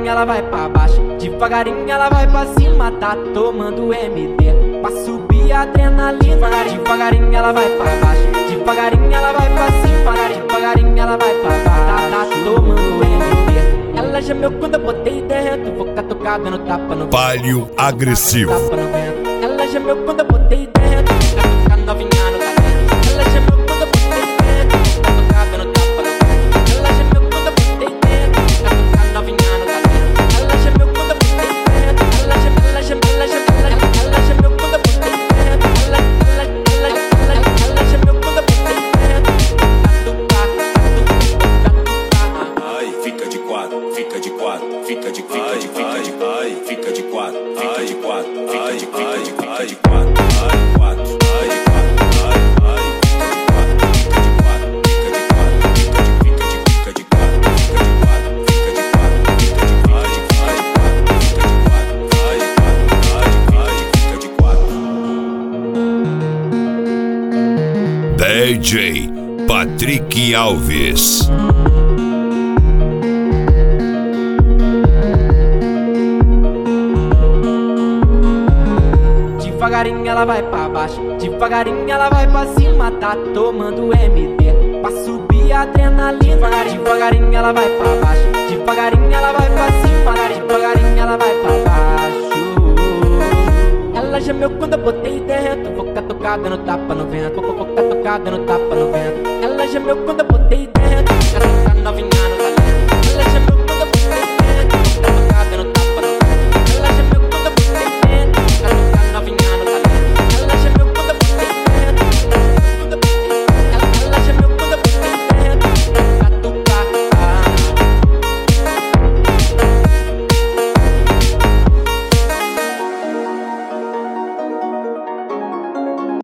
ela vai pra baixo, devagarinho ela vai pra cima, tá tomando MD pra subir a adrenalina. Devagarinho ela vai pra baixo, devagarinho ela vai pra cima, devagarinho ela vai pra baixo, tá tomando MD. Ela gemeu quando eu botei dentro, vou catucada no tapa no Palio agressivo. Ela gemeu quando eu botei dentro, catucada novinha no cabelo. Ela gemeu quando eu botei dentro, catucada no tapa no vento. Ela gemeu quando eu botei dentro, catucada novinha no cabelo. Ela gemeu quando eu botei dentro, ela gemeu quando eu botei dentro, ela gemeu quando eu botei dentro, ai, fica de quatro, fica de quatro, fica de quatro, ai, fica de quatro, fica de quatro, fica de quatro, fica de quatro, ai, quatro, ai, quatro, ai, ai, fica de quatro, fica de quatro, fica de quatro, fica de quatro, fica de quatro, fica de quatro, fica de quatro, fica de quatro. DJ Patrick Alves. Devagarinho ela vai pra baixo, devagarinho ela vai pra cima, tá tomando MD pra subir a adrenalina. Devagarinho ela vai pra baixo, devagarinho ela vai pra cima, devagarinho ela vai pra baixo. Ela gemeu quando eu botei dentro, vou catucada no tapa no vento, vou catucada no tapa no vento. Ela gemeu quando eu botei dentro, catucada novinha